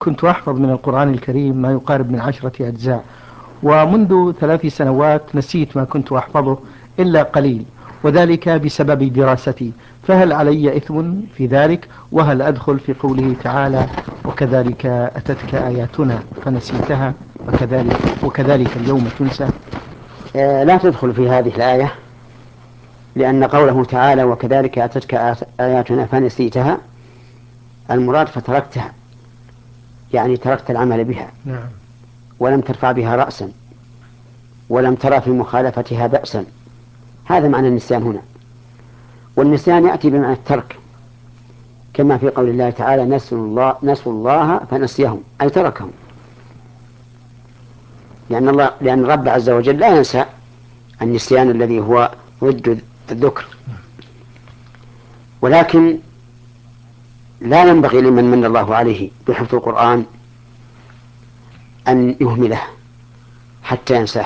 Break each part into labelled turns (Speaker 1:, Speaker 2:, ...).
Speaker 1: كنت أحفظ من القرآن الكريم ما يقارب من 10 أجزاء، ومنذ 3 سنوات نسيت ما كنت أحفظه إلا قليل، وذلك بسبب دراستي. فهل علي إثم في ذلك؟ وهل أدخل في قوله تعالى وكذلك أتتك آياتنا فنسيتها وكذلك اليوم تنسى؟
Speaker 2: لا تدخل في هذه الآية، لأن قوله تعالى وكذلك أتتك آياتنا فنسيتها المراد فتركتها، يعني تركت العمل بها.
Speaker 1: نعم.
Speaker 2: ولم ترفع بها رأسا، ولم ترى في مخالفتها بأسا. هذا معنى النسيان هنا. والنسيان يأتي بمعنى الترك، كما في قول الله تعالى نسوا الله فنسيهم، أي تركهم. لأن الرب عز وجل لا ينسى النسيان الذي هو ضد الذكر. ولكن لا ينبغي لمن من الله عليه بحفظ القرآن أن يهمله حتى ينساه،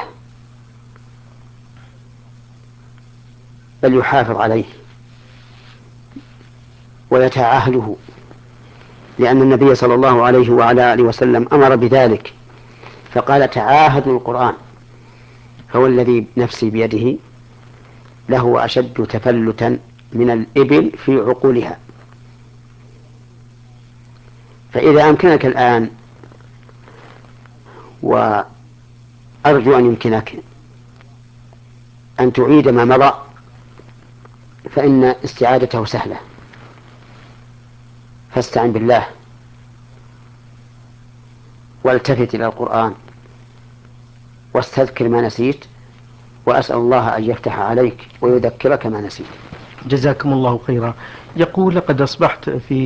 Speaker 2: بل يحافظ عليه ويتعاهده، لأن النبي صلى الله عليه وعلى آله وسلم أمر بذلك فقال تعاهدوا القرآن، هو الذي نفسي بيده له أشد تفلتا من الإبل في عقولها. فإذا أمكنك الآن، وأرجو أن يمكنك أن تعيد ما مضى، فإن استعادته سهلة، فاستعن بالله والتفت إلى القرآن واستذكر ما نسيت، وأسأل الله أن يفتح عليك ويذكرك ما نسيت.
Speaker 1: جزاكم الله خيرا. يقول لقد أصبحت في